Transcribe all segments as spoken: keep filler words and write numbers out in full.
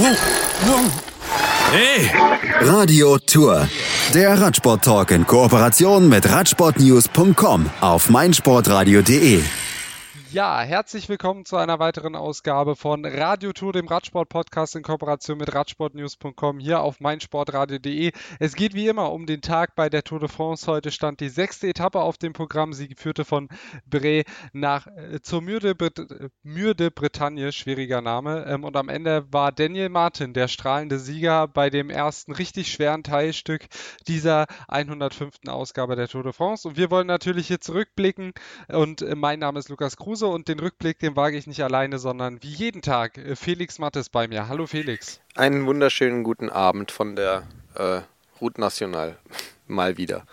Hey! Radio Tour. Der Radsport-Talk in Kooperation mit radsportnews punkt com auf meinsportradio punkt de. Ja, herzlich willkommen zu einer weiteren Ausgabe von Radio Tour, dem Radsport-Podcast in Kooperation mit radsportnews punkt com hier auf meinsportradio punkt de. Es geht wie immer um den Tag bei der Tour de France. Heute stand die sechste Etappe auf dem Programm. Sie führte von Bray nach äh, zur Mur de, Bret- Mur de Bretagne, schwieriger Name. Ähm, und am Ende war Daniel Martin der strahlende Sieger bei dem ersten richtig schweren Teilstück dieser hundertfünften Ausgabe der Tour de France. Und wir wollen natürlich hier zurückblicken. Und äh, mein Name ist Lukas Kruse und den Rückblick, den wage ich nicht alleine, sondern wie jeden Tag äh, Felix Mattes bei mir. Hallo Felix. Einen wunderschönen guten Abend von der äh, Route Nationale. Mal wieder.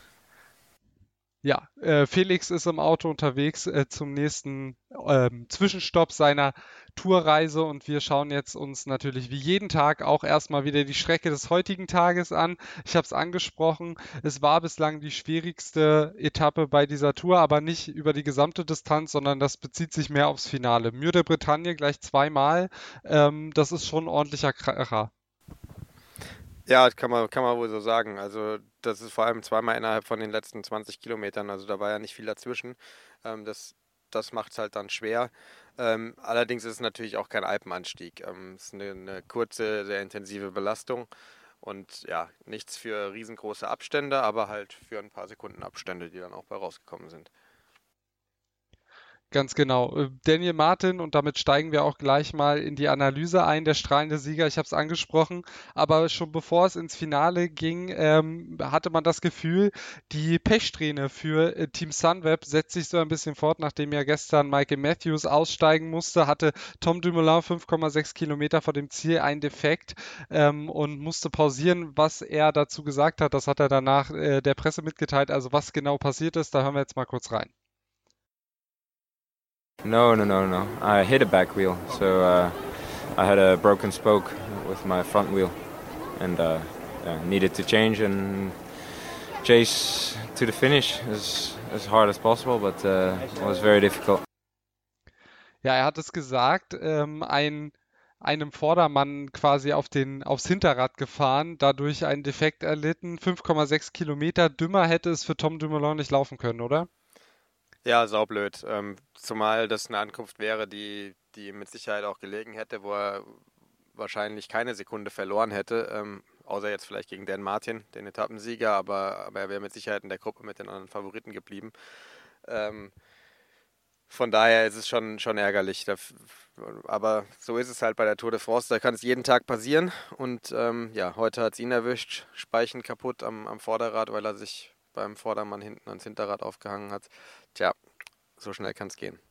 Ja, äh, Felix ist im Auto unterwegs äh, zum nächsten ähm, Zwischenstopp seiner Tourreise und wir schauen jetzt uns natürlich wie jeden Tag auch erstmal wieder die Strecke des heutigen Tages an. Ich habe es angesprochen, es war bislang die schwierigste Etappe bei dieser Tour, aber nicht über die gesamte Distanz, sondern das bezieht sich mehr aufs Finale. Mur de Bretagne gleich zweimal, ähm, das ist schon ein ordentlicher Kracher. Ja, kann man, kann man wohl so sagen. Also das ist vor allem zweimal innerhalb von den letzten zwanzig Kilometern, also da war ja nicht viel dazwischen. Ähm, das das macht es halt dann schwer. Ähm, allerdings ist es natürlich auch kein Alpenanstieg. Ähm, es ist eine, eine kurze, sehr intensive Belastung und ja, nichts für riesengroße Abstände, aber halt für ein paar Sekunden Abstände, die dann auch bei rausgekommen sind. Ganz genau. Äh, Daniel Martin, und damit steigen wir auch gleich mal in die Analyse ein, der strahlende Sieger, ich habe es angesprochen, aber schon bevor es ins Finale ging, ähm, hatte man das Gefühl, die Pechsträhne für äh, Team Sunweb setzt sich so ein bisschen fort, nachdem ja gestern Michael Matthews aussteigen musste, hatte Tom Dumoulin fünf Komma sechs Kilometer vor dem Ziel einen Defekt ähm, und musste pausieren. Was er dazu gesagt hat, das hat er danach äh, der Presse mitgeteilt, also was genau passiert ist, da hören wir jetzt mal kurz rein. No, no, no, no. I hit a back wheel, so uh, I had a broken spoke with my front wheel, and uh, yeah, needed to change and chase to the finish as as hard as possible, but uh, it was very difficult. Ja, er hat es gesagt, ähm, ein, einem Vordermann quasi auf den, aufs Hinterrad gefahren, dadurch einen Defekt erlitten. fünf Komma sechs Kilometer, dümmer hätte es für Tom Dumoulin nicht laufen können, oder? Ja, saublöd. Ähm, zumal das eine Ankunft wäre, die, die ihm mit Sicherheit auch gelegen hätte, wo er wahrscheinlich keine Sekunde verloren hätte, ähm, außer jetzt vielleicht gegen Dan Martin, den Etappensieger, aber, aber er wäre mit Sicherheit in der Gruppe mit den anderen Favoriten geblieben. Ähm, von daher ist es schon, schon ärgerlich. Da, aber so ist es halt bei der Tour de France, da kann es jeden Tag passieren. Und ähm, ja, heute hat es ihn erwischt, Speichen kaputt am, am Vorderrad, weil er sich beim Vordermann hinten ans Hinterrad aufgehangen hat. Tja, so schnell kann es gehen.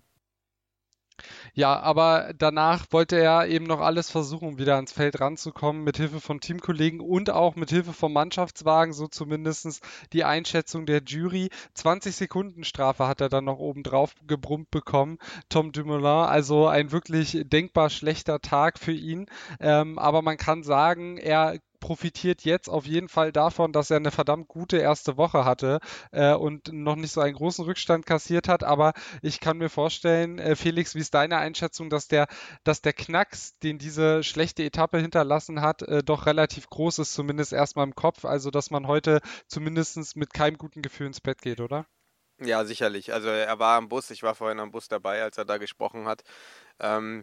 Ja, aber danach wollte er eben noch alles versuchen, um wieder ans Feld ranzukommen, mit Hilfe von Teamkollegen und auch mit Hilfe vom Mannschaftswagen, so zumindest die Einschätzung der Jury. zwanzig Sekunden Strafe hat er dann noch obendrauf gebrummt bekommen, Tom Dumoulin, also ein wirklich denkbar schlechter Tag für ihn. Ähm, aber man kann sagen, er profitiert jetzt auf jeden Fall davon, dass er eine verdammt gute erste Woche hatte äh, und noch nicht so einen großen Rückstand kassiert hat. Aber ich kann mir vorstellen, äh, Felix, wie ist deine Einschätzung, dass der, dass der Knacks, den diese schlechte Etappe hinterlassen hat, äh, doch relativ groß ist, zumindest erstmal im Kopf. Also, dass man heute zumindest mit keinem guten Gefühl ins Bett geht, oder? Ja, sicherlich. Also er war am Bus, ich war vorhin am Bus dabei, als er da gesprochen hat. Ähm,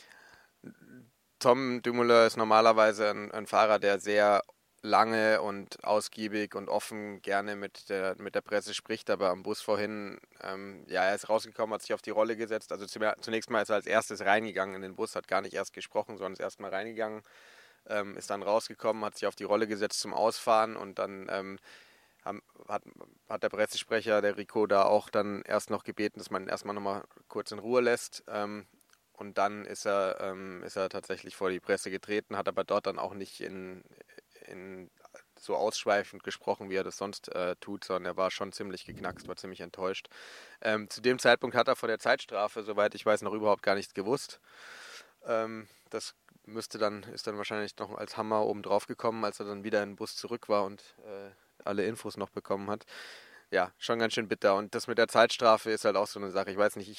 Tom Dumoulin ist normalerweise ein, ein Fahrer, der sehr lange und ausgiebig und offen gerne mit der, mit der Presse spricht, aber am Bus vorhin, ähm, ja, er ist rausgekommen, hat sich auf die Rolle gesetzt. Also zunächst mal ist er als erstes reingegangen in den Bus, hat gar nicht erst gesprochen, sondern ist erst mal reingegangen, ähm, ist dann rausgekommen, hat sich auf die Rolle gesetzt zum Ausfahren und dann ähm, haben, hat, hat der Pressesprecher, der Rico, da auch dann erst noch gebeten, dass man ihn erstmal nochmal kurz in Ruhe lässt. Ähm, Und dann ist er, ähm, ist er tatsächlich vor die Presse getreten, hat aber dort dann auch nicht in, in so ausschweifend gesprochen, wie er das sonst äh, tut, sondern er war schon ziemlich geknackst, war ziemlich enttäuscht. Ähm, zu dem Zeitpunkt hat er vor der Zeitstrafe, soweit ich weiß, noch überhaupt gar nichts gewusst. Ähm, das müsste dann, ist dann wahrscheinlich noch als Hammer oben drauf gekommen, als er dann wieder in den Bus zurück war und äh, alle Infos noch bekommen hat. Ja, schon ganz schön bitter. Und das mit der Zeitstrafe ist halt auch so eine Sache. Ich weiß nicht, ich habe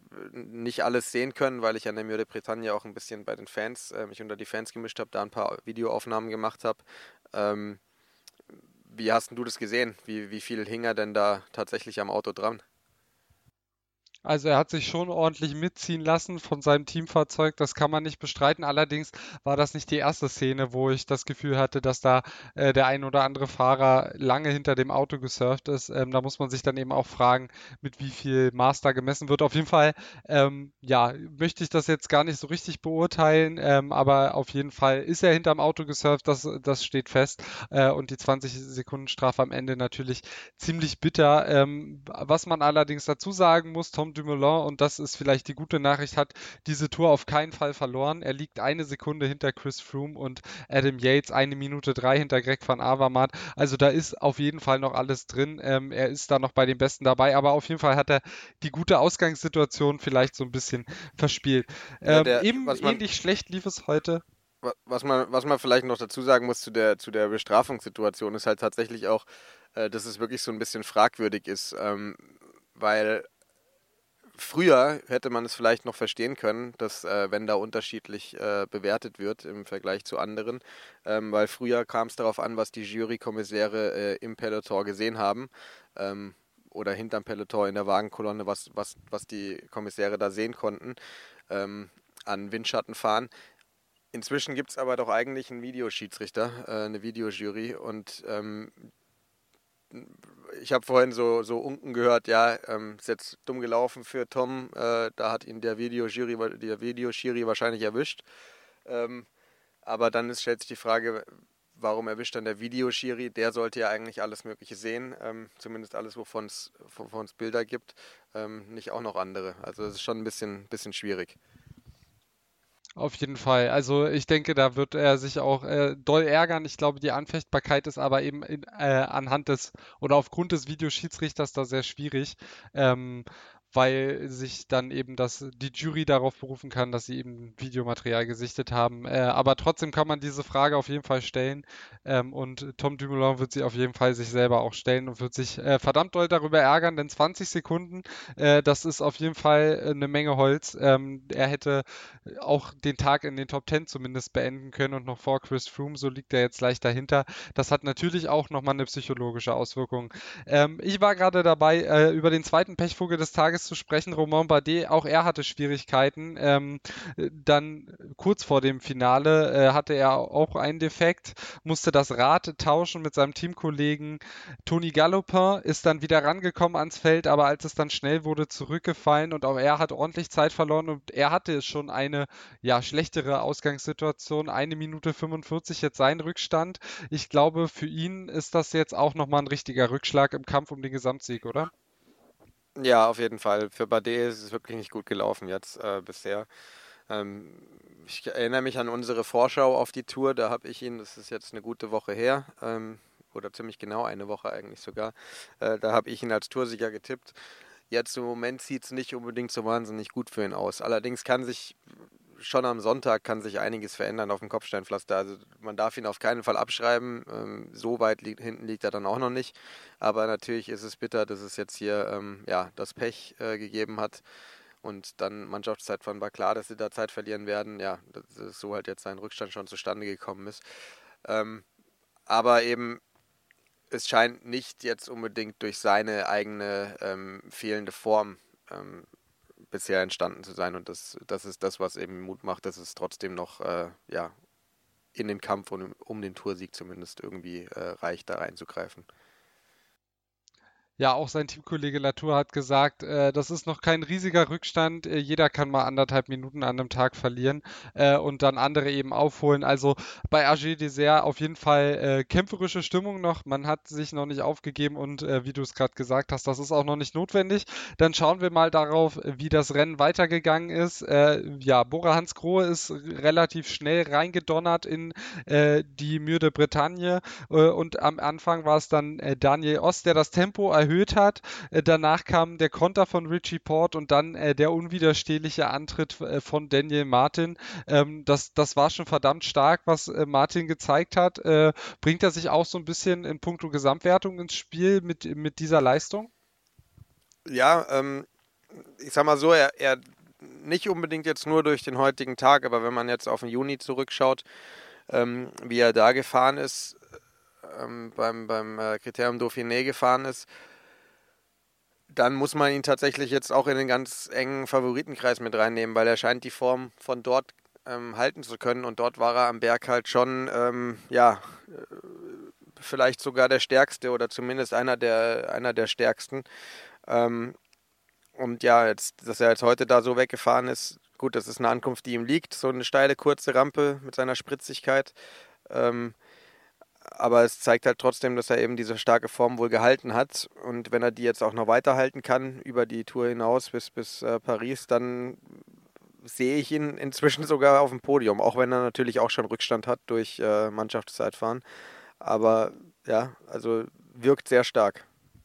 nicht alles sehen können, weil ich an der Mur de Bretagne auch ein bisschen bei den Fans, äh, mich unter die Fans gemischt habe, da ein paar Videoaufnahmen gemacht habe. Ähm, wie hast du das gesehen? Wie, wie viel hing er denn da tatsächlich am Auto dran? Also er hat sich schon ordentlich mitziehen lassen von seinem Teamfahrzeug, das kann man nicht bestreiten. Allerdings war das nicht die erste Szene, wo ich das Gefühl hatte, dass da äh, der ein oder andere Fahrer lange hinter dem Auto gesurft ist. Ähm, da muss man sich dann eben auch fragen, mit wie viel Maß da gemessen wird. Auf jeden Fall, ähm, ja, möchte ich das jetzt gar nicht so richtig beurteilen, ähm, aber auf jeden Fall ist er hinterm Auto gesurft, das, das steht fest. Äh, und die zwanzig Sekunden Strafe am Ende natürlich ziemlich bitter. Ähm, was man allerdings dazu sagen muss, Tom Dumoulin, und das ist vielleicht die gute Nachricht, hat diese Tour auf keinen Fall verloren. Er liegt eine Sekunde hinter Chris Froome und Adam Yates, eine Minute drei hinter Greg van Avermaet. Also da ist auf jeden Fall noch alles drin. Ähm, er ist da noch bei den Besten dabei, aber auf jeden Fall hat er die gute Ausgangssituation vielleicht so ein bisschen verspielt. Ähm, Ja, der, eben was man, ähnlich schlecht lief es heute. Was man, was man vielleicht noch dazu sagen muss zu der, zu der Bestrafungssituation, ist halt tatsächlich auch, äh, dass es wirklich so ein bisschen fragwürdig ist, ähm, weil früher hätte man es vielleicht noch verstehen können, dass äh, wenn da unterschiedlich äh, bewertet wird im Vergleich zu anderen, ähm, weil früher kam es darauf an, was die Jurykommissäre äh, im Peloton gesehen haben ähm, oder hinterm Peloton in der Wagenkolonne, was, was, was die Kommissäre da sehen konnten ähm, an Windschattenfahren. Inzwischen gibt es aber doch eigentlich einen Videoschiedsrichter, äh, eine Videojury und ähm, ich habe vorhin so, so unken gehört, ja, ähm, ist jetzt dumm gelaufen für Tom, äh, da hat ihn der Videojury, der Videoschiri wahrscheinlich erwischt. Ähm, aber dann ist, stellt sich die Frage, warum erwischt dann der Videoschiri? Der sollte ja eigentlich alles Mögliche sehen, ähm, zumindest alles, wovon es Bilder gibt, ähm, nicht auch noch andere. Also es ist schon ein bisschen, bisschen schwierig. Auf jeden Fall. Also ich denke, da wird er sich auch äh, doll ärgern. Ich glaube, die Anfechtbarkeit ist aber eben in, äh, anhand des oder aufgrund des Videoschiedsrichters da sehr schwierig, ähm, weil sich dann eben das, die Jury darauf berufen kann, dass sie eben Videomaterial gesichtet haben. Äh, aber trotzdem kann man diese Frage auf jeden Fall stellen ähm, und Tom Dumoulin wird sie auf jeden Fall sich selber auch stellen und wird sich äh, verdammt doll darüber ärgern, denn zwanzig Sekunden, äh, das ist auf jeden Fall eine Menge Holz. Ähm, er hätte auch den Tag in den Top Ten zumindest beenden können und noch vor Chris Froome, so liegt er jetzt leicht dahinter. Das hat natürlich auch nochmal eine psychologische Auswirkung. Ähm, ich war gerade dabei, äh, über den zweiten Pechvogel des Tages zu sprechen, Romain Bardet, auch er hatte Schwierigkeiten. Ähm, dann kurz vor dem Finale äh, hatte er auch einen Defekt, musste das Rad tauschen mit seinem Teamkollegen Tony Gallopin, ist dann wieder rangekommen ans Feld, aber als es dann schnell wurde, zurückgefallen und auch er hat ordentlich Zeit verloren und er hatte schon eine ja, schlechtere Ausgangssituation. Eine Minute fünfundvierzig jetzt sein Rückstand. Ich glaube, für ihn ist das jetzt auch nochmal ein richtiger Rückschlag im Kampf um den Gesamtsieg, oder? Ja, auf jeden Fall. Für Bardet ist es wirklich nicht gut gelaufen jetzt äh, bisher. Ähm, ich erinnere mich an unsere Vorschau auf die Tour. Da habe ich ihn, das ist jetzt eine gute Woche her, ähm, oder ziemlich genau eine Woche eigentlich sogar, äh, da habe ich ihn als Toursieger getippt. Jetzt im Moment sieht es nicht unbedingt so wahnsinnig gut für ihn aus. Allerdings kann sich schon am Sonntag kann sich einiges verändern auf dem Kopfsteinpflaster. Also man darf ihn auf keinen Fall abschreiben. Ähm, so weit li- hinten liegt er dann auch noch nicht. Aber natürlich ist es bitter, dass es jetzt hier ähm, ja, das Pech äh, gegeben hat. Und dann Mannschaftszeitfahren war klar, dass sie da Zeit verlieren werden. Ja, dass es so halt jetzt sein Rückstand schon zustande gekommen ist. Ähm, aber eben es scheint nicht jetzt unbedingt durch seine eigene ähm, fehlende Form ähm, bisher entstanden zu sein. Und das, das ist das, was eben Mut macht, dass es trotzdem noch äh, ja, in den Kampf um, um den Toursieg zumindest irgendwie äh, reicht, da reinzugreifen. Ja, auch sein Teamkollege Latour hat gesagt, äh, das ist noch kein riesiger Rückstand. Äh, jeder kann mal anderthalb Minuten an einem Tag verlieren äh, und dann andere eben aufholen. Also bei A G Dessert auf jeden Fall äh, kämpferische Stimmung noch. Man hat sich noch nicht aufgegeben und äh, wie du es gerade gesagt hast, das ist auch noch nicht notwendig. Dann schauen wir mal darauf, wie das Rennen weitergegangen ist. Äh, ja, Bora Hansgrohe ist relativ schnell reingedonnert in äh, die Mur de Bretagne äh, und am Anfang war es dann äh, Daniel Oss, der das Tempo erhöht hat. Äh, danach kam der Konter von Richie Porte und dann äh, der unwiderstehliche Antritt äh, von Daniel Martin. Ähm, das, das war schon verdammt stark, was äh, Martin gezeigt hat. Äh, bringt er sich auch so ein bisschen in puncto Gesamtwertung ins Spiel mit, mit dieser Leistung? Ja, ähm, ich sag mal so, er, er nicht unbedingt jetzt nur durch den heutigen Tag, aber wenn man jetzt auf den Juni zurückschaut, ähm, wie er da gefahren ist, ähm, beim, beim äh, Kriterium Dauphiné gefahren ist, dann muss man ihn tatsächlich jetzt auch in den ganz engen Favoritenkreis mit reinnehmen, weil er scheint die Form von dort ähm, halten zu können und dort war er am Berg halt schon, ähm, ja, äh, vielleicht sogar der Stärkste oder zumindest einer der, einer der Stärksten. Ähm, und ja, jetzt, dass er jetzt heute da so weggefahren ist, gut, das ist eine Ankunft, die ihm liegt, so eine steile, kurze Rampe mit seiner Spritzigkeit. Ähm, aber es zeigt halt trotzdem, dass er eben diese starke Form wohl gehalten hat. Und wenn er die jetzt auch noch weiterhalten kann, über die Tour hinaus bis, bis äh, Paris, dann sehe ich ihn inzwischen sogar auf dem Podium, auch wenn er natürlich auch schon Rückstand hat durch äh, Mannschaftszeitfahren. Aber ja, also wirkt sehr stark.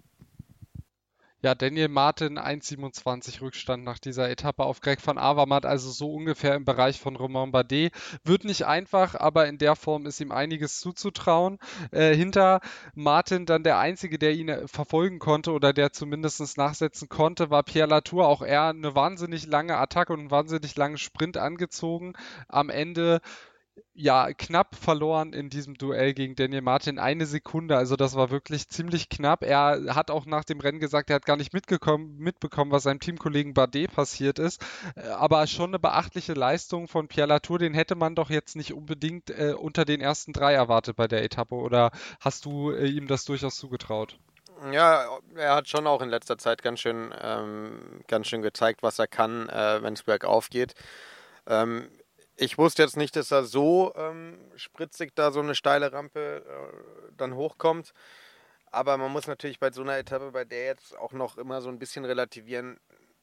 Ja, Daniel Martin eins siebenundzwanzig Rückstand nach dieser Etappe auf Greg van Avermaet, also so ungefähr im Bereich von Romain Bardet. Wird nicht einfach, aber in der Form ist ihm einiges zuzutrauen. Äh, hinter Martin dann der Einzige, der ihn äh, verfolgen konnte oder der zumindest nachsetzen konnte, war Pierre Latour. Auch er eine wahnsinnig lange Attacke und einen wahnsinnig langen Sprint angezogen. Am Ende ja, knapp verloren in diesem Duell gegen Daniel Martin. Eine Sekunde, also das war wirklich ziemlich knapp. Er hat auch nach dem Rennen gesagt, er hat gar nicht mitgekommen, mitbekommen, was seinem Teamkollegen Bardet passiert ist. Äh, Aber schon eine beachtliche Leistung von Pierre Latour, den hätte man doch jetzt nicht unbedingt äh, unter den ersten drei erwartet bei der Etappe. Oder hast du äh, ihm das durchaus zugetraut? Ja, er hat schon auch in letzter Zeit ganz schön, ähm, ganz schön gezeigt, was er kann, äh, wenn es bergauf geht. Ähm, Ich wusste jetzt nicht, dass er so ähm, spritzig da so eine steile Rampe äh, dann hochkommt. Aber man muss natürlich bei so einer Etappe, bei der jetzt auch noch immer so ein bisschen relativieren,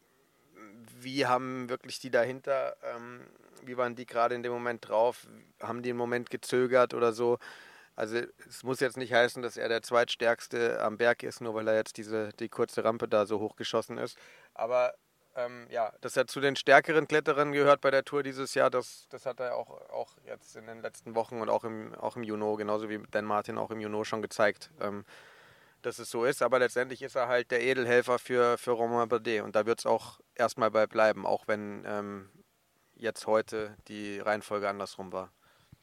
wie haben wirklich die dahinter, ähm, wie waren die gerade in dem Moment drauf, haben die einen Moment gezögert oder so. Also es muss jetzt nicht heißen, dass er der Zweitstärkste am Berg ist, nur weil er jetzt diese die kurze Rampe da so hochgeschossen ist. Aber ähm, ja, dass er zu den stärkeren Kletterern gehört bei der Tour dieses Jahr, das, das hat er auch, auch jetzt in den letzten Wochen und auch im, auch im Juno, genauso wie Dan Martin auch im Juno schon gezeigt, ähm, dass es so ist. Aber letztendlich ist er halt der Edelhelfer für, für Romain Bardet und da wird es auch erstmal bei bleiben, auch wenn ähm, jetzt heute die Reihenfolge andersrum war.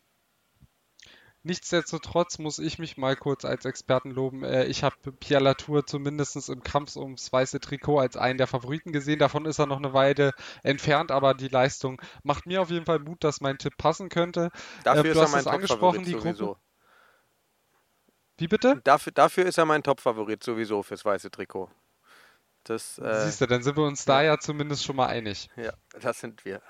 Nichtsdestotrotz muss ich mich mal kurz als Experten loben. Äh, Ich habe Pierre Latour zumindest im Kampf ums weiße Trikot als einen der Favoriten gesehen. Davon ist er noch eine Weile entfernt, aber die Leistung macht mir auf jeden Fall Mut, dass mein Tipp passen könnte. Dafür Ähm, ist Du er hast mein es angesprochen, Top-Favorit die Gruppe. sowieso. Wie bitte? Dafür, dafür ist er mein Top-Favorit sowieso fürs weiße Trikot. Das, äh, Siehst du, dann sind wir uns da ja zumindest schon mal einig. ja, das sind wir.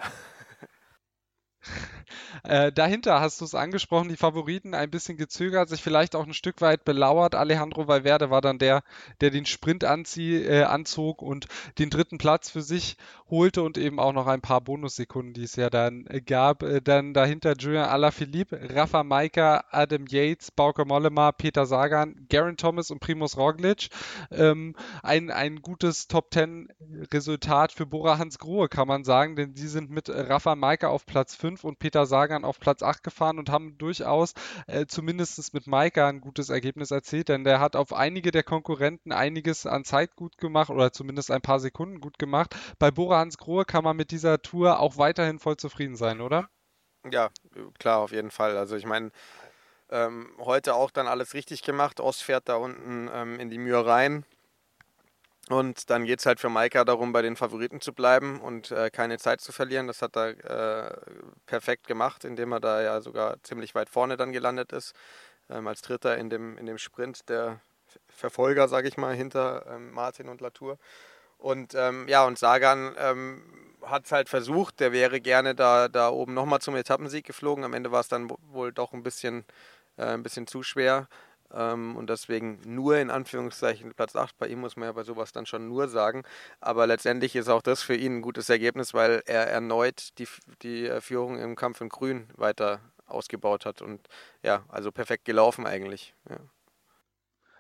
Äh, dahinter hast du es angesprochen, die Favoriten ein bisschen gezögert, sich vielleicht auch ein Stück weit belauert. Alejandro Valverde war dann der, der den Sprint anzie äh, anzog und den dritten Platz für sich holte und eben auch noch ein paar Bonussekunden, die es ja dann äh, gab. Äh, dann dahinter Julian Alaphilippe, Rafa Majka, Adam Yates, Bauke Mollema, Peter Sagan, Geraint Thomas und Primož Roglič. Ähm, ein, ein gutes Top-Ten-Resultat für Bora Hansgrohe, kann man sagen, denn sie sind mit Rafa Majka auf Platz fünf und Peter Sagan auf Platz acht gefahren und haben durchaus äh, zumindest mit Majka ein gutes Ergebnis erzielt, denn der hat auf einige der Konkurrenten einiges an Zeit gut gemacht oder zumindest ein paar Sekunden gut gemacht. Bei Bora Hansgrohe kann man mit dieser Tour auch weiterhin voll zufrieden sein, oder? Ja, klar, auf jeden Fall. Also ich meine, ähm, heute auch dann alles richtig gemacht. Ost fährt da unten ähm, in die Mühe rein. Und dann geht es halt für Majka darum, bei den Favoriten zu bleiben und äh, keine Zeit zu verlieren. Das hat er äh, perfekt gemacht, indem er da ja sogar ziemlich weit vorne dann gelandet ist. Ähm, als Dritter in dem, in dem Sprint der Verfolger, sage ich mal, hinter ähm, Martin und Latour. Und ähm, ja, und Sagan ähm, hat es halt versucht. Der wäre gerne da, da oben nochmal zum Etappensieg geflogen. Am Ende war es dann wohl doch ein bisschen, äh, ein bisschen zu schwer. Ähm, und deswegen nur in Anführungszeichen Platz acht. Bei ihm muss man ja bei sowas dann schon nur sagen. Aber letztendlich ist auch das für ihn ein gutes Ergebnis, weil er erneut die, die Führung im Kampf in Grün weiter ausgebaut hat. Und ja, also perfekt gelaufen eigentlich. Ja.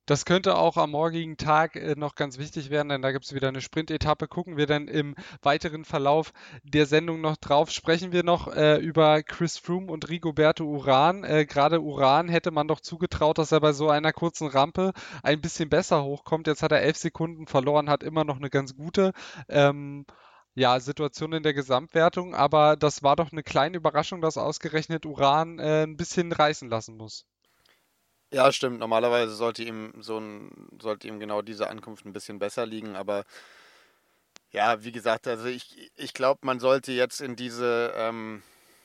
Das könnte auch am morgigen Tag äh, noch ganz wichtig werden, denn da gibt es wieder eine Sprint-Etappe. Gucken wir dann im weiteren Verlauf der Sendung noch drauf. Sprechen wir noch äh, über Chris Froome und Rigoberto Urán. Äh, Gerade Urán hätte man doch zugetraut, dass er bei so einer kurzen Rampe ein bisschen besser hochkommt. Jetzt hat er elf Sekunden verloren, hat immer noch eine ganz gute ähm, ja, Situation in der Gesamtwertung. Aber das war doch eine kleine Überraschung, dass ausgerechnet Urán äh, ein bisschen reißen lassen muss. Ja, stimmt. Normalerweise sollte ihm so ein, sollte ihm genau diese Ankunft ein bisschen besser liegen, aber ja, wie gesagt, also ich, ich glaube, man sollte jetzt in diese ähm,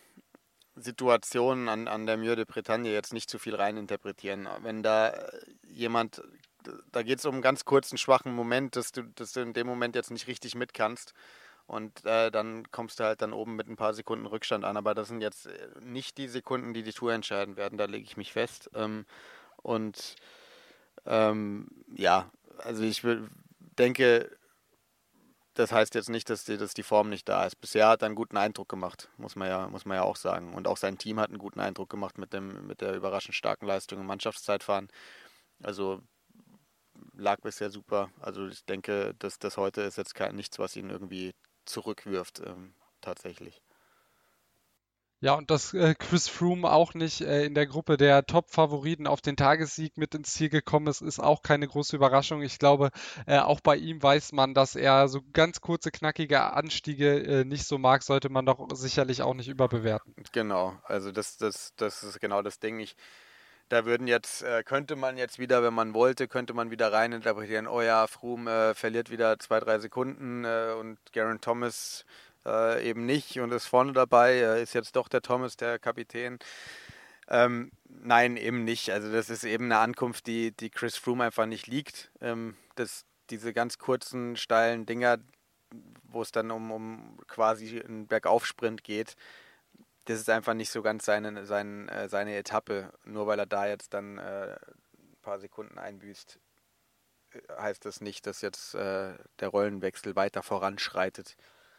Situation an, an der Mur de Bretagne jetzt nicht zu viel reininterpretieren. Wenn da jemand, da geht es um einen ganz kurzen, schwachen Moment, dass du, dass du in dem Moment jetzt nicht richtig mit kannst. Und äh, dann kommst du halt dann oben mit ein paar Sekunden Rückstand an. Aber das sind jetzt nicht die Sekunden, die die Tour entscheiden werden. Da lege ich mich fest. Ähm, und ähm, ja, also ich will, denke, das heißt jetzt nicht, dass die, dass die Form nicht da ist. Bisher hat er einen guten Eindruck gemacht, muss man ja, muss man ja auch sagen. Und auch sein Team hat einen guten Eindruck gemacht mit, dem, mit der überraschend starken Leistung im Mannschaftszeitfahren. Also lag bisher super. Also ich denke, dass das heute ist jetzt kein, nichts, was ihn irgendwie zurückwirft, ähm, tatsächlich. Ja, und dass äh, Chris Froome auch nicht äh, in der Gruppe der Top-Favoriten auf den Tagessieg mit ins Ziel gekommen ist, ist auch keine große Überraschung. Ich glaube, äh, auch bei ihm weiß man, dass er so ganz kurze, knackige Anstiege äh, nicht so mag, sollte man doch sicherlich auch nicht überbewerten. Genau, also das, das, das ist genau das Ding. Ich, da würden jetzt, äh, könnte man jetzt wieder, wenn man wollte, könnte man wieder reininterpretieren, oh ja, Froome äh, verliert wieder zwei, drei Sekunden äh, und Geraint Thomas Äh, eben nicht und ist vorne dabei, äh, ist jetzt doch der Thomas, der Kapitän. Ähm, nein, eben nicht. Also das ist eben eine Ankunft, die, die Chris Froome einfach nicht liegt. Ähm, das, diese ganz kurzen, steilen Dinger, wo es dann um, um quasi einen Bergaufsprint geht, das ist einfach nicht so ganz seine, seine, äh, seine Etappe. Nur weil er da jetzt dann äh, ein paar Sekunden einbüßt, heißt das nicht, dass jetzt äh, der Rollenwechsel weiter voranschreitet.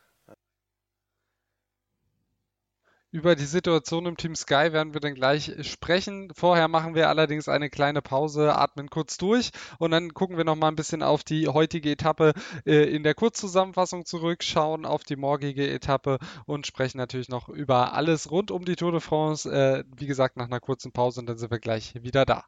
Über die Situation im Team Sky werden wir dann gleich sprechen. Vorher machen wir allerdings eine kleine Pause, atmen kurz durch und dann gucken wir noch mal ein bisschen auf die heutige Etappe äh, in der Kurzzusammenfassung zurück, schauen auf die morgige Etappe und sprechen natürlich noch über alles rund um die Tour de France. Äh, wie gesagt, nach einer kurzen Pause und dann sind wir gleich wieder da.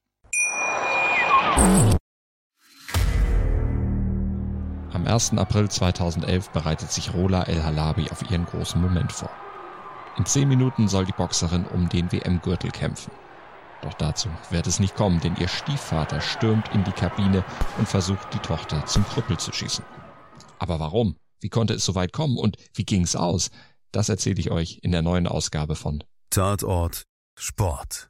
Am ersten April zweitausendelf bereitet sich Rola El Halabi auf ihren großen Moment vor. In zehn Minuten soll die Boxerin um den W M-Gürtel kämpfen. Doch dazu wird es nicht kommen, denn ihr Stiefvater stürmt in die Kabine und versucht, die Tochter zum Krüppel zu schießen. Aber warum? Wie konnte es so weit kommen und wie ging's aus? Das erzähle ich euch in der neuen Ausgabe von Tatort Sport.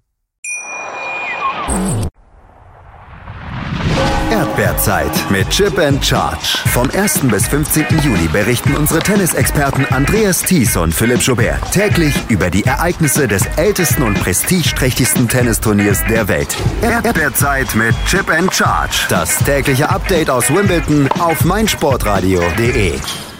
Erdbeerzeit mit Chip and Charge. Vom ersten bis fünfzehnten Juli berichten unsere Tennisexperten Andreas Thies und Philipp Joubert täglich über die Ereignisse des ältesten und prestigeträchtigsten Tennisturniers der Welt. Erdbeerzeit mit Chip and Charge. Das tägliche Update aus Wimbledon auf meinsportradio punkt de.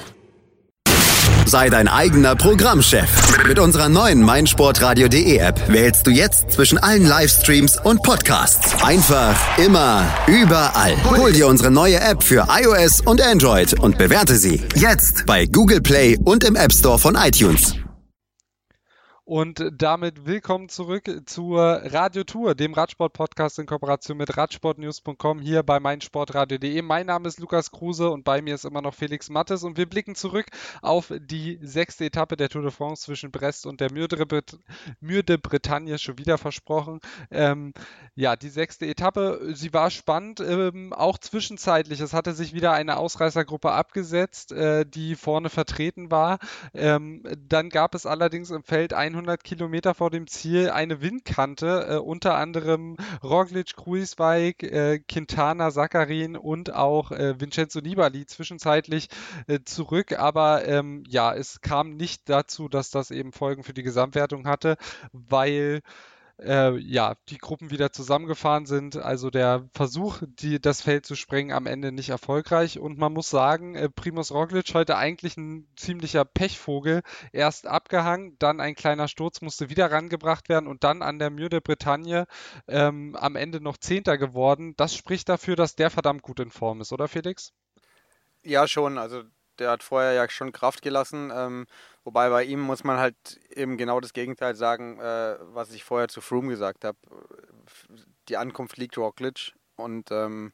Sei dein eigener Programmchef. Mit unserer neuen meinsportradio punkt de App wählst du jetzt zwischen allen Livestreams und Podcasts. Einfach, immer, überall. Hol dir unsere neue App für iOS und Android und bewerte sie jetzt bei Google Play und im App Store von iTunes. Und damit willkommen zurück zur Radiotour, dem Radsport-Podcast in Kooperation mit radsportnews punkt com hier bei meinsportradio punkt de. Mein Name ist Lukas Kruse und bei mir ist immer noch Felix Mattes und wir blicken zurück auf die sechste Etappe der Tour de France zwischen Brest und der Mur de, Bret- Mur de Bretagne, schon wieder versprochen. Ähm, ja, die sechste Etappe, sie war spannend, ähm, auch zwischenzeitlich. Es hatte sich wieder eine Ausreißergruppe abgesetzt, äh, die vorne vertreten war. Ähm, dann gab es allerdings im Feld hundert Kilometer vor dem Ziel eine Windkante, äh, unter anderem Roglic, Kruijswijk, äh, Quintana, Sakharin und auch äh, Vincenzo Nibali zwischenzeitlich äh, zurück, aber ähm, ja, es kam nicht dazu, dass das eben Folgen für die Gesamtwertung hatte, weil äh, ja, die Gruppen wieder zusammengefahren sind. Also der Versuch, die, das Feld zu sprengen, am Ende nicht erfolgreich. Und man muss sagen, äh, Primož Roglič heute eigentlich ein ziemlicher Pechvogel. Erst abgehangen, dann ein kleiner Sturz musste wieder rangebracht werden und dann an der Mur de Bretagne ähm, am Ende noch Zehnter geworden. Das spricht dafür, dass der verdammt gut in Form ist, oder Felix? Ja, schon. Also der hat vorher ja schon Kraft gelassen. Ähm, wobei bei ihm muss man halt eben genau das Gegenteil sagen, äh, was ich vorher zu Froome gesagt habe. Die Ankunft liegt Roglič und ähm,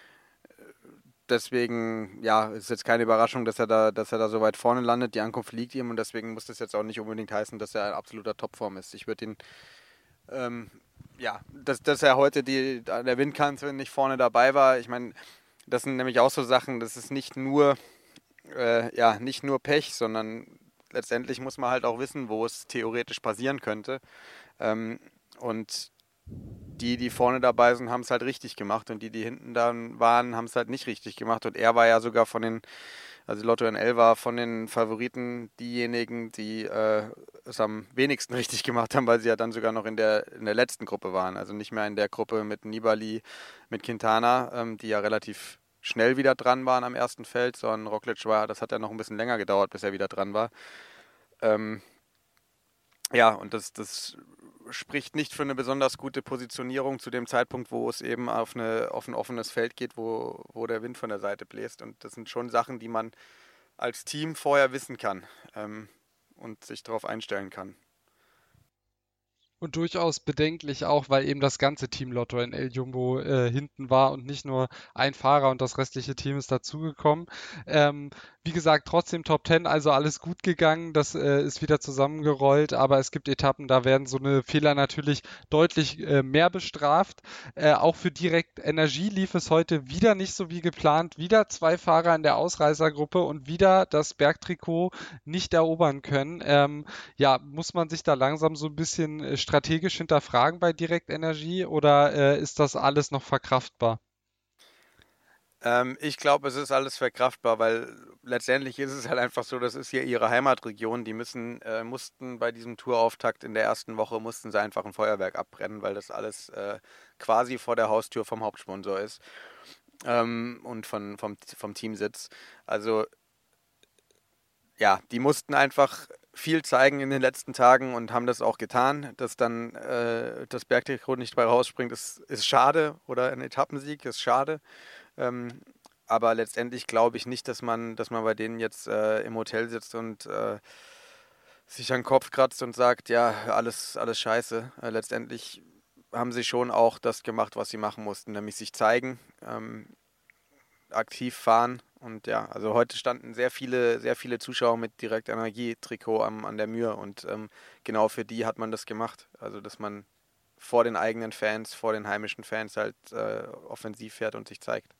deswegen, ja, ist jetzt keine Überraschung, dass er da, dass er da so weit vorne landet. Die Ankunft liegt ihm und deswegen muss das jetzt auch nicht unbedingt heißen, dass er ein absoluter Topform ist. Ich würde ihn, ähm, ja, dass, dass er heute die, an der Windkante nicht vorne dabei war. Ich meine, das sind nämlich auch so Sachen, das ist nicht nur, äh, ja, nicht nur Pech, sondern letztendlich muss man halt auch wissen, wo es theoretisch passieren könnte. Ähm, und die, die vorne dabei sind, haben es halt richtig gemacht und die, die hinten dann waren, haben es halt nicht richtig gemacht. Und er war ja sogar von den, also Lotto N L war von den Favoriten diejenigen, die äh, es am wenigsten richtig gemacht haben, weil sie ja dann sogar noch in der, in der letzten Gruppe waren. Also nicht mehr in der Gruppe mit Nibali, mit Quintana, ähm, die ja relativ schnell wieder dran waren am ersten Feld, sondern Roglič war, das hat ja noch ein bisschen länger gedauert, bis er wieder dran war. Ähm, ja, und das, das spricht nicht für eine besonders gute Positionierung zu dem Zeitpunkt, wo es eben auf, eine, auf ein offenes Feld geht, wo, wo der Wind von der Seite bläst. Und das sind schon Sachen, die man als Team vorher wissen kann ähm, und sich darauf einstellen kann. Und durchaus bedenklich auch, weil eben das ganze Team Lotto N L Jumbo äh, hinten war und nicht nur ein Fahrer und das restliche Team ist dazugekommen. Ähm, wie gesagt, trotzdem Top Ten, also alles gut gegangen, das äh, ist wieder zusammengerollt, aber es gibt Etappen, da werden so eine Fehler natürlich deutlich äh, mehr bestraft. Äh, auch für Direkt Energie lief es heute wieder nicht so wie geplant, wieder zwei Fahrer in der Ausreißergruppe und wieder das Bergtrikot nicht erobern können. Ähm, ja, muss man sich da langsam so ein bisschen äh, strategisch hinterfragen bei Direkt Energie oder äh, ist das alles noch verkraftbar? Ähm, ich glaube, es ist alles verkraftbar, weil letztendlich ist es halt einfach so, das ist hier ihre Heimatregion. Die müssen, äh, mussten bei diesem Tourauftakt in der ersten Woche, mussten sie einfach ein Feuerwerk abbrennen, weil das alles äh, quasi vor der Haustür vom Hauptsponsor ist ähm, und von, vom, vom Teamsitz. Also ja, die mussten einfach viel zeigen in den letzten Tagen und haben das auch getan. Dass dann äh, das Bergtrikot nicht bei rausspringt, ist, ist schade. Oder ein Etappensieg ist schade. Ähm, aber letztendlich glaube ich nicht, dass man, dass man bei denen jetzt äh, im Hotel sitzt und äh, sich an den Kopf kratzt und sagt, ja, alles, alles scheiße. Äh, letztendlich haben sie schon auch das gemacht, was sie machen mussten, nämlich sich zeigen, ähm, aktiv fahren. Und ja, also heute standen sehr viele, sehr viele Zuschauer mit Direktenergie-Trikot am, an der Mur und ähm, genau für die hat man das gemacht. Also dass man vor den eigenen Fans, vor den heimischen Fans halt äh, offensiv fährt und sich zeigt.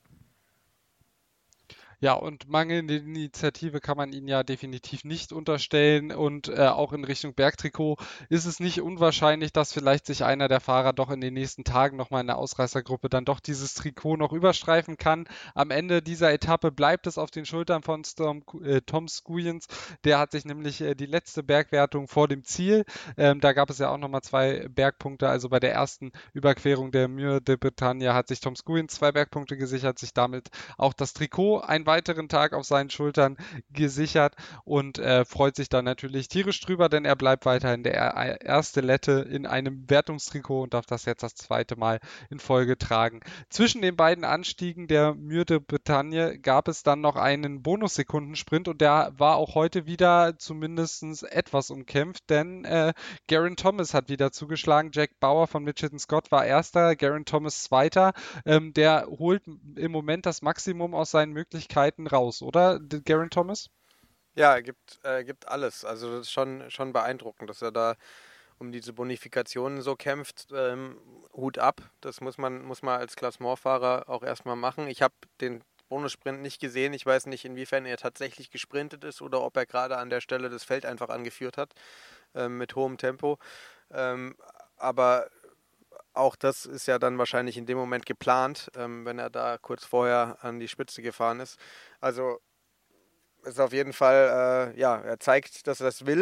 Ja, und mangelnde Initiative kann man ihnen ja definitiv nicht unterstellen. Und äh, auch in Richtung Bergtrikot ist es nicht unwahrscheinlich, dass vielleicht sich einer der Fahrer doch in den nächsten Tagen nochmal in der Ausreißergruppe dann doch dieses Trikot noch überstreifen kann. Am Ende dieser Etappe bleibt es auf den Schultern von Storm, äh, Tom Skujins. Der hat sich nämlich äh, die letzte Bergwertung vor dem Ziel. Ähm, da gab es ja auch nochmal zwei Bergpunkte. Also bei der ersten Überquerung der Mur de Bretagne hat sich Tom Skujins zwei Bergpunkte gesichert, sich damit auch das Trikot ein weiteren Tag auf seinen Schultern gesichert und äh, freut sich dann natürlich tierisch drüber, denn er bleibt weiterhin der erste Lette in einem Wertungstrikot und darf das jetzt das zweite Mal in Folge tragen. Zwischen den beiden Anstiegen der Mur de Bretagne gab es dann noch einen Bonussekundensprint und der war auch heute wieder zumindest etwas umkämpft, denn äh, Geraint Thomas hat wieder zugeschlagen. Jack Bauer von Mitchelton Scott war erster, Geraint Thomas zweiter. Ähm, der holt im Moment das Maximum aus seinen Möglichkeiten raus, oder, Geraint Thomas? Ja, er gibt, er gibt alles. Also das ist schon, schon beeindruckend, dass er da um diese Bonifikationen so kämpft. Ähm, Hut ab, das muss man, muss man als Klassementfahrer auch erstmal machen. Ich habe den Bonussprint nicht gesehen. Ich weiß nicht, inwiefern er tatsächlich gesprintet ist oder ob er gerade an der Stelle das Feld einfach angeführt hat ähm, mit hohem Tempo. Ähm, aber auch das ist ja dann wahrscheinlich in dem Moment geplant, ähm, wenn er da kurz vorher an die Spitze gefahren ist. Also ist auf jeden Fall, äh, ja, er zeigt, dass er das will,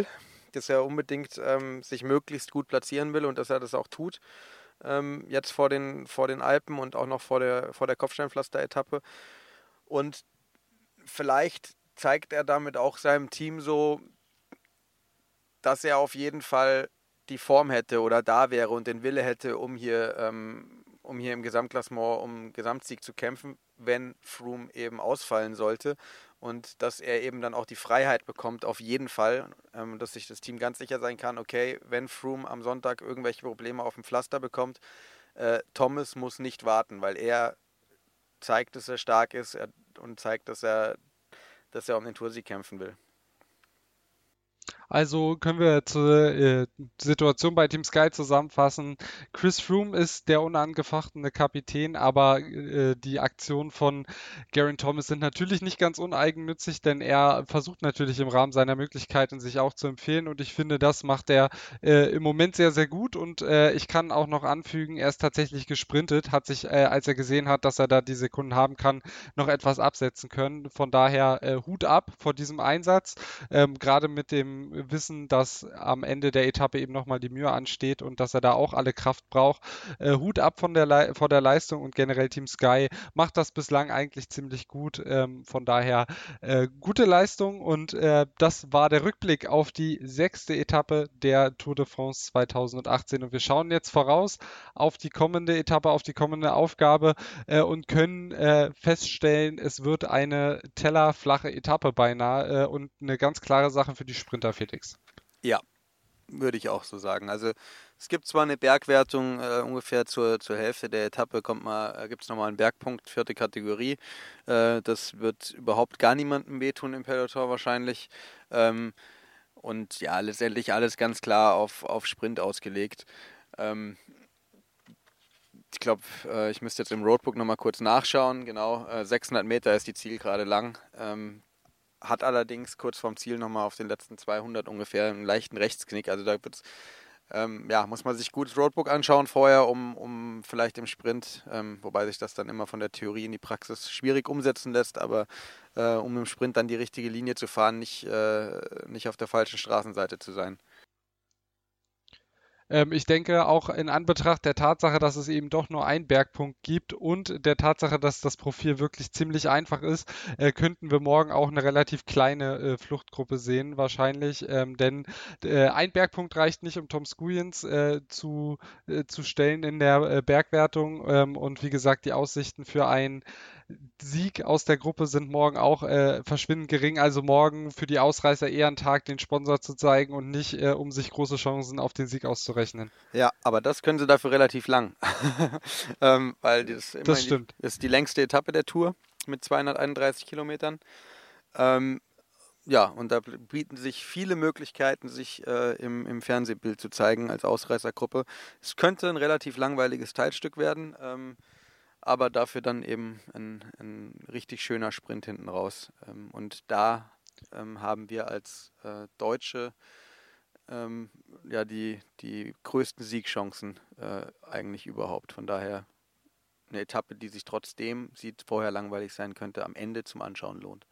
dass er unbedingt ähm, sich möglichst gut platzieren will und dass er das auch tut. Ähm, jetzt vor den, vor den Alpen und auch noch vor der, vor der Kopfsteinpflaster-Etappe. Und vielleicht zeigt er damit auch seinem Team so, dass er auf jeden Fall die Form hätte oder da wäre und den Wille hätte, um hier, ähm, um hier im Gesamtklassement um Gesamtsieg zu kämpfen, wenn Froome eben ausfallen sollte. Und dass er eben dann auch die Freiheit bekommt, auf jeden Fall, ähm, dass sich das Team ganz sicher sein kann, okay, wenn Froome am Sonntag irgendwelche Probleme auf dem Pflaster bekommt, äh, Thomas muss nicht warten, weil er zeigt, dass er stark ist er, und zeigt, dass er, dass er um den Toursieg kämpfen will. Also können wir zur äh, Situation bei Team Sky zusammenfassen. Chris Froome ist der unangefochtene Kapitän, aber äh, die Aktionen von Geraint Thomas sind natürlich nicht ganz uneigennützig, denn er versucht natürlich im Rahmen seiner Möglichkeiten sich auch zu empfehlen und ich finde, das macht er äh, im Moment sehr, sehr gut und äh, ich kann auch noch anfügen, er ist tatsächlich gesprintet, hat sich, äh, als er gesehen hat, dass er da die Sekunden haben kann, noch etwas absetzen können. Von daher äh, Hut ab vor diesem Einsatz, ähm, gerade mit dem Wissen, dass am Ende der Etappe eben nochmal die Mühe ansteht und dass er da auch alle Kraft braucht. Äh, Hut ab von der Le vor der Leistung und generell Team Sky macht das bislang eigentlich ziemlich gut. Ähm, von daher äh, gute Leistung und äh, das war der Rückblick auf die sechste Etappe der Tour de France zweitausendachtzehn und wir schauen jetzt voraus auf die kommende Etappe, auf die kommende Aufgabe äh, und können äh, feststellen, es wird eine tellerflache Etappe beinahe äh, und eine ganz klare Sache für die Sprinter, Felix. Ja, würde ich auch so sagen. Also es gibt zwar eine Bergwertung, äh, ungefähr zur, zur Hälfte der Etappe kommt mal, äh, gibt es nochmal einen Bergpunkt, vierte Kategorie. Äh, das wird überhaupt gar niemandem wehtun im Peloton wahrscheinlich. Ähm, und ja, letztendlich alles ganz klar auf, auf Sprint ausgelegt. Ähm, ich glaube, äh, ich müsste jetzt im Roadbook nochmal kurz nachschauen. Genau, äh, sechshundert Meter ist die Zielgerade lang. Ähm, hat allerdings kurz vorm Ziel nochmal auf den letzten zweihundert ungefähr einen leichten Rechtsknick. Also da wird's, ähm, ja, muss man sich gut das Roadbook anschauen vorher, um, um vielleicht im Sprint, ähm, wobei sich das dann immer von der Theorie in die Praxis schwierig umsetzen lässt, aber äh, um im Sprint dann die richtige Linie zu fahren, nicht, äh, nicht auf der falschen Straßenseite zu sein. Ähm, ich denke auch in Anbetracht der Tatsache, dass es eben doch nur einen Bergpunkt gibt und der Tatsache, dass das Profil wirklich ziemlich einfach ist, äh, könnten wir morgen auch eine relativ kleine äh, Fluchtgruppe sehen, wahrscheinlich. Ähm, denn äh, ein Bergpunkt reicht nicht, um Tom Skujins äh, zu, äh, zu stellen in der äh, Bergwertung. Ähm, und wie gesagt, die Aussichten für einen Sieg aus der Gruppe sind morgen auch äh, verschwindend gering. Also morgen für die Ausreißer eher ein Tag, den Sponsor zu zeigen und nicht, äh, um sich große Chancen auf den Sieg auszurechnen. Ja, aber das können sie dafür relativ lang. ähm, weil das, Das immerhin stimmt. die, ist die längste Etappe der Tour mit zweihunderteinunddreißig Kilometern. Ähm, ja, und da bieten sich viele Möglichkeiten, sich äh, im, im Fernsehbild zu zeigen als Ausreißergruppe. Es könnte ein relativ langweiliges Teilstück werden, ähm, aber dafür dann eben ein, ein richtig schöner Sprint hinten raus. Ähm, und da ähm, haben wir als äh, Deutsche ähm, ja die, die größten Siegchancen äh, eigentlich überhaupt. Von daher eine Etappe, die sich trotzdem, sieht vorher langweilig sein könnte, am Ende zum Anschauen lohnt.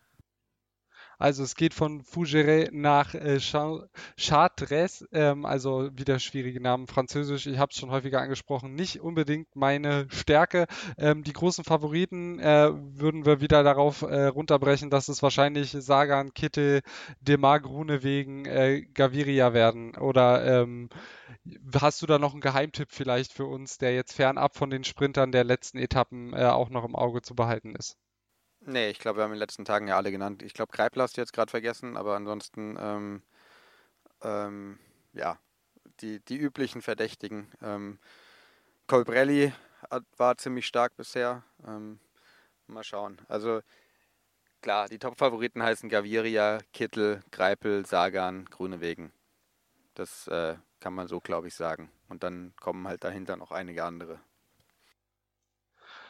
Also es geht von Fougeray nach äh, Chartres, ähm, also wieder schwierige Namen, Französisch, ich habe es schon häufiger angesprochen, nicht unbedingt meine Stärke. Ähm, die großen Favoriten äh, würden wir wieder darauf äh, runterbrechen, dass es wahrscheinlich Sagan, Kittel, Demar, Groenewegen, äh, Gaviria werden. Oder ähm, hast du da noch einen Geheimtipp vielleicht für uns, der jetzt fernab von den Sprintern der letzten Etappen äh, auch noch im Auge zu behalten ist? Nee, ich glaube, wir haben in den letzten Tagen ja alle genannt. Ich glaube, Greipel hast du jetzt gerade vergessen, aber ansonsten, ähm, ähm, ja, die, die üblichen Verdächtigen. Ähm, Colbrelli hat, war ziemlich stark bisher. Ähm, mal schauen. Also klar, die Top-Favoriten heißen Gaviria, Kittel, Greipel, Sagan, Groenewegen. Das äh, kann man so, glaube ich, sagen. Und dann kommen halt dahinter noch einige andere.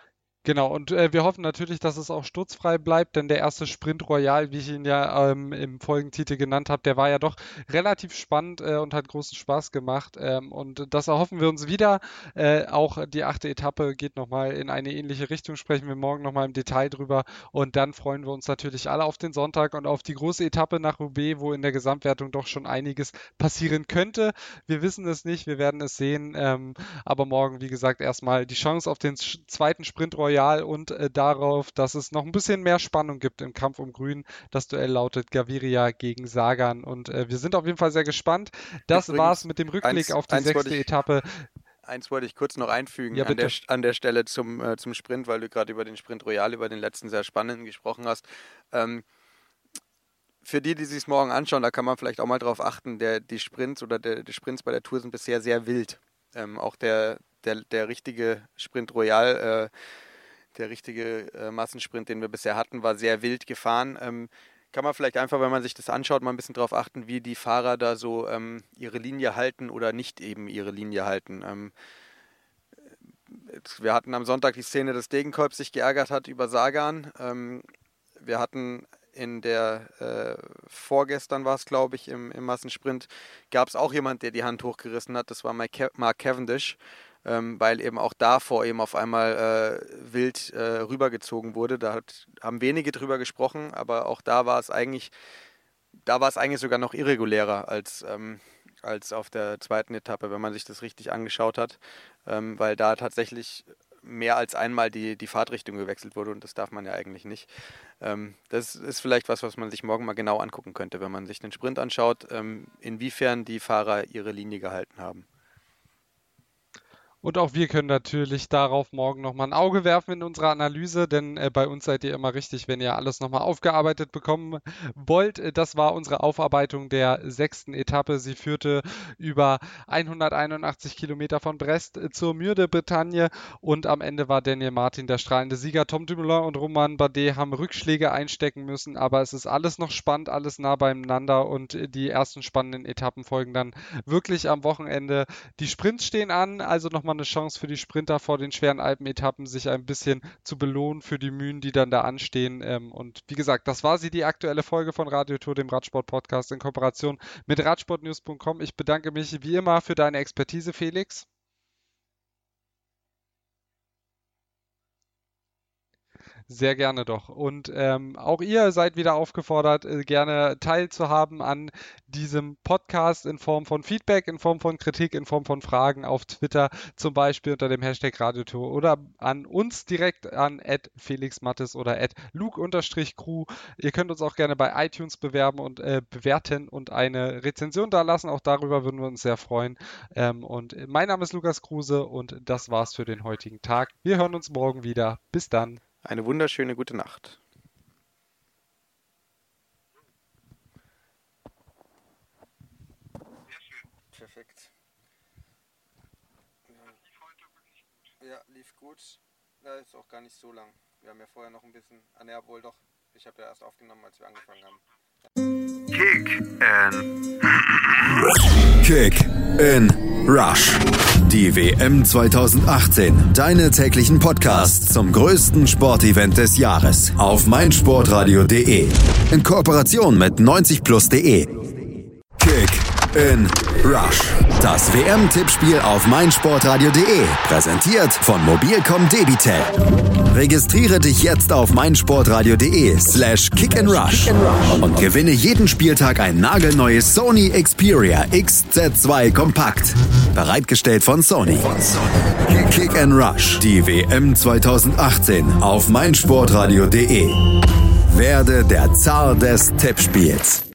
Genau, und äh, wir hoffen natürlich, dass es auch sturzfrei bleibt, denn der erste Sprint Royal, wie ich ihn ja ähm, im Folgentitel genannt habe, der war ja doch relativ spannend äh, und hat großen Spaß gemacht. Ähm, und das erhoffen wir uns wieder. Äh, auch die achte Etappe geht nochmal in eine ähnliche Richtung, sprechen wir morgen nochmal im Detail drüber. Und dann freuen wir uns natürlich alle auf den Sonntag und auf die große Etappe nach Roubaix, wo in der Gesamtwertung doch schon einiges passieren könnte. Wir wissen es nicht, wir werden es sehen. Ähm, aber morgen, wie gesagt, erstmal die Chance auf den zweiten Sprint Royal und äh, darauf, dass es noch ein bisschen mehr Spannung gibt im Kampf um Grün. Das Duell lautet Gaviria gegen Sagan und äh, wir sind auf jeden Fall sehr gespannt. Das Übrigens, war's mit dem Rückblick eins, auf die sechste ich, Etappe. Eins wollte ich kurz noch einfügen ja, an, der, an der Stelle zum, äh, zum Sprint, weil du gerade über den Sprint Royal, über den letzten sehr spannenden gesprochen hast. Ähm, für die, die sich es morgen anschauen, da kann man vielleicht auch mal drauf achten, der, die Sprints oder der, die Sprints bei der Tour sind bisher sehr wild. Ähm, auch der, der, der richtige Sprint Royal, äh, der richtige äh, Massensprint, den wir bisher hatten, war sehr wild gefahren. Ähm, kann man vielleicht einfach, wenn man sich das anschaut, mal ein bisschen drauf achten, wie die Fahrer da so ähm, ihre Linie halten oder nicht eben ihre Linie halten. Ähm, wir hatten am Sonntag die Szene, dass Degenkolb sich geärgert hat über Sagan. Ähm, wir hatten in der, äh, vorgestern war es, glaube ich, im, im Massensprint, gab es auch jemand, der die Hand hochgerissen hat. Das war Mark Cavendish. Ähm, weil eben auch davor eben auf einmal äh, wild äh, rübergezogen wurde. Da hat, haben wenige drüber gesprochen, aber auch da war es eigentlich, da war es eigentlich sogar noch irregulärer als, ähm, als auf der zweiten Etappe, wenn man sich das richtig angeschaut hat, ähm, weil da tatsächlich mehr als einmal die, die Fahrtrichtung gewechselt wurde und das darf man ja eigentlich nicht. Ähm, das ist vielleicht was, was man sich morgen mal genau angucken könnte, wenn man sich den Sprint anschaut, ähm, inwiefern die Fahrer ihre Linie gehalten haben. Und auch wir können natürlich darauf morgen nochmal ein Auge werfen in unserer Analyse, denn äh, bei uns seid ihr immer richtig, wenn ihr alles nochmal aufgearbeitet bekommen wollt. Das war unsere Aufarbeitung der sechsten Etappe. Sie führte über hunderteinundachtzig Kilometer von Brest zur Mur de Bretagne und am Ende war Daniel Martin der strahlende Sieger. Tom Dumoulin und Romain Bardet haben Rückschläge einstecken müssen, aber es ist alles noch spannend, alles nah beieinander und die ersten spannenden Etappen folgen dann wirklich am Wochenende. Die Sprints stehen an, also nochmal eine Chance für die Sprinter vor den schweren Alpenetappen, sich ein bisschen zu belohnen für die Mühen, die dann da anstehen. Und wie gesagt, das war sie, die aktuelle Folge von Radio Tour, dem Radsport-Podcast in Kooperation mit radsportnews punkt com. Ich bedanke mich wie immer für deine Expertise, Felix. Sehr gerne doch. Und ähm, auch ihr seid wieder aufgefordert, äh, gerne teilzuhaben an diesem Podcast in Form von Feedback, in Form von Kritik, in Form von Fragen auf Twitter, zum Beispiel unter dem Hashtag Radiotour oder an uns direkt an at felixmattes oder at luke-crew. Ihr könnt uns auch gerne bei iTunes bewerben und äh, bewerten und eine Rezension da lassen. Auch darüber würden wir uns sehr freuen. Ähm, und mein Name ist Lukas Kruse und das war's für den heutigen Tag. Wir hören uns morgen wieder. Bis dann. Eine wunderschöne gute Nacht. Sehr schön. Perfekt. Ja. Das lief heute wirklich gut. Ja, lief gut. Ja, ist auch gar nicht so lang. Wir haben ja vorher noch ein bisschen... Ah, ne, wohl doch. Ich habe ja erst aufgenommen, als wir angefangen haben. Kick in... Kick in Rush. Die W M zwanzig achtzehn. Deine täglichen Podcasts zum größten Sportevent des Jahres. Auf meinsportradio punkt de. In Kooperation mit neunzig plus punkt de. Kick in Rush. Das W M-Tippspiel auf meinsportradio punkt de. Präsentiert von Mobilcom Debitel. Registriere dich jetzt auf meinsportradio punkt de slash kick and rush und gewinne jeden Spieltag ein nagelneues Sony Xperia X Z zwei Kompakt. Bereitgestellt von Sony. Kick and Rush. Die W M zwanzig achtzehn auf meinsportradio punkt de. Werde der Zar des Tippspiels.